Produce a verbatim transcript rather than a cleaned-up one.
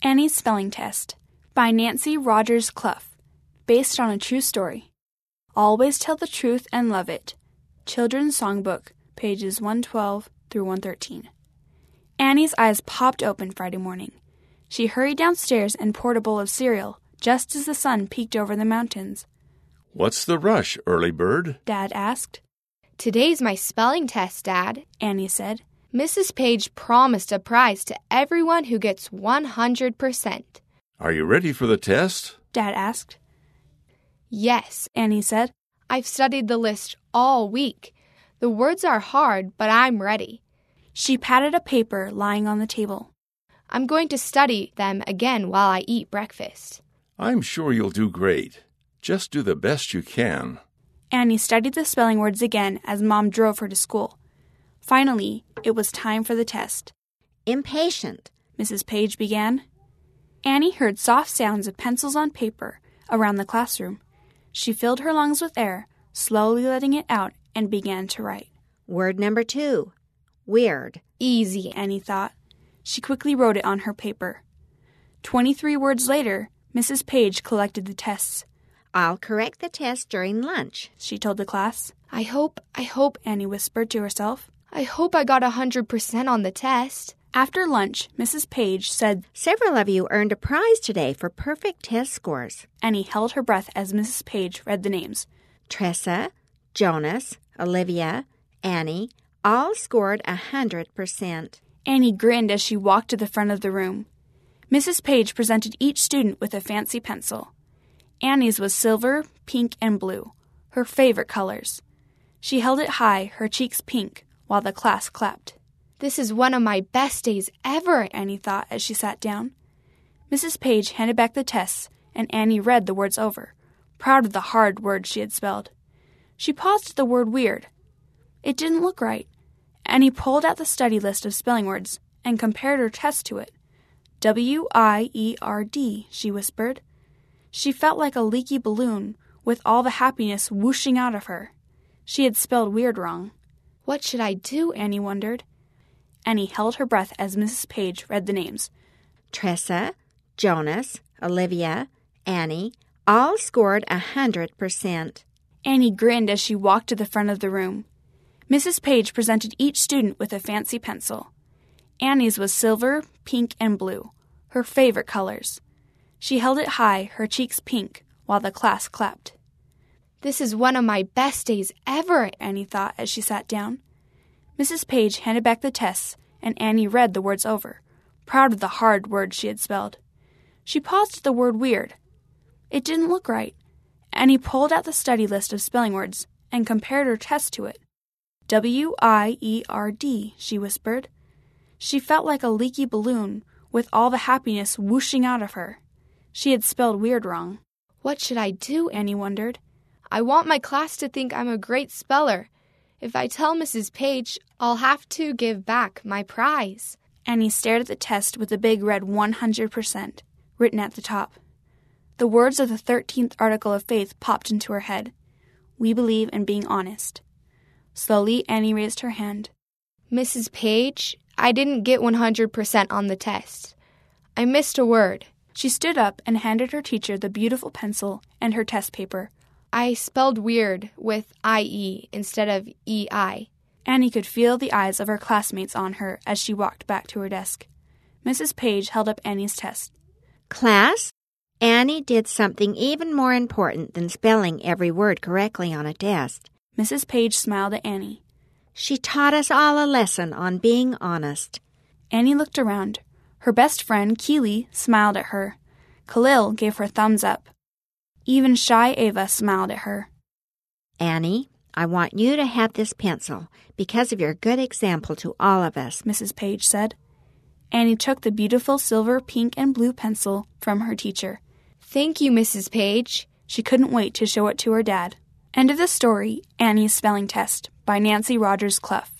Annie's Spelling Test by Nancy Rogers Clough, based on a true story. Always tell the truth and love it. Children's Songbook, pages one twelve through one thirteen. Annie's eyes popped open Friday morning. She hurried downstairs and poured a bowl of cereal just as the sun peeked over the mountains. "What's the rush, early bird?" Dad asked. "Today's my spelling test, Dad," Annie said. "Missus Page promised a prize to everyone who gets one hundred percent. "Are you ready for the test?" Dad asked. "Yes," Annie said. "I've studied the list all week. The words are hard, but I'm ready." She patted a paper lying on the table. "I'm going to study them again while I eat breakfast." "I'm sure you'll do great. Just do the best you can." Annie studied the spelling words again as Mom drove her to school. Finally, it was time for the test. "Impatient," Missus Page began. Annie heard soft sounds of pencils on paper around the classroom. She filled her lungs with air, slowly letting it out, and began to write. Word number two, weird. Easy, Annie thought. She quickly wrote it on her paper. Twenty-three words later, Missus Page collected the tests. "I'll correct the test during lunch," she told the class. I hope, I hope, Annie whispered to herself. I hope I got one hundred percent on the test. After lunch, Missus Page said, "Several of you earned a prize today for perfect test scores." Annie held her breath as Missus Page read the names. Tressa, Jonas, Olivia, Annie, all scored one hundred percent. Annie grinned as she walked to the front of the room. Missus Page presented each student with a fancy pencil. Annie's was silver, pink, and blue, her favorite colors. She held it high, her cheeks pink, while the class clapped. This is one of my best days ever, Annie thought as she sat down. Missus Page handed back the tests, and Annie read the words over, proud of the hard words she had spelled. She paused at the word weird. It didn't look right. Annie pulled out the study list of spelling words and compared her test to it. W I E R D, she whispered. She felt like a leaky balloon, with all the happiness whooshing out of her. She had spelled weird wrong. What should I do? Annie wondered. Annie held her breath as Missus Page read the names. Tressa, Jonas, Olivia, Annie, all scored one hundred percent. Annie grinned as she walked to the front of the room. Missus Page presented each student with a fancy pencil. Annie's was silver, pink, and blue, her favorite colors. She held it high, her cheeks pink, while the class clapped. This is one of my best days ever, Annie thought as she sat down. Missus Page handed back the tests, and Annie read the words over, proud of the hard words she had spelled. She paused at the word weird. It didn't look right. Annie pulled out the study list of spelling words and compared her test to it. W I E R D, she whispered. She felt like a leaky balloon, with all the happiness whooshing out of her. She had spelled weird wrong. What should I do? Annie wondered. I want my class to think I'm a great speller. If I tell Missus Page, I'll have to give back my prize. Annie stared at the test with the big red one hundred percent written at the top. The words of the thirteenth Article of Faith popped into her head. We believe in being honest. Slowly, Annie raised her hand. Missus Page, I didn't get one hundred percent on the test. I missed a word. She stood up and handed her teacher the beautiful pencil and her test paper. I spelled weird with I E instead of E I. Annie could feel the eyes of her classmates on her as she walked back to her desk. Missus Page held up Annie's test. Class, Annie did something even more important than spelling every word correctly on a test. Missus Page smiled at Annie. She taught us all a lesson on being honest. Annie looked around. Her best friend, Keely, smiled at her. Khalil gave her thumbs up. Even shy Ava smiled at her. Annie, I want you to have this pencil because of your good example to all of us, Missus Page said. Annie took the beautiful silver, pink, and blue pencil from her teacher. Thank you, Missus Page. She couldn't wait to show it to her dad. End of the story, Annie's Spelling Test, by Nancy Rogers Clough.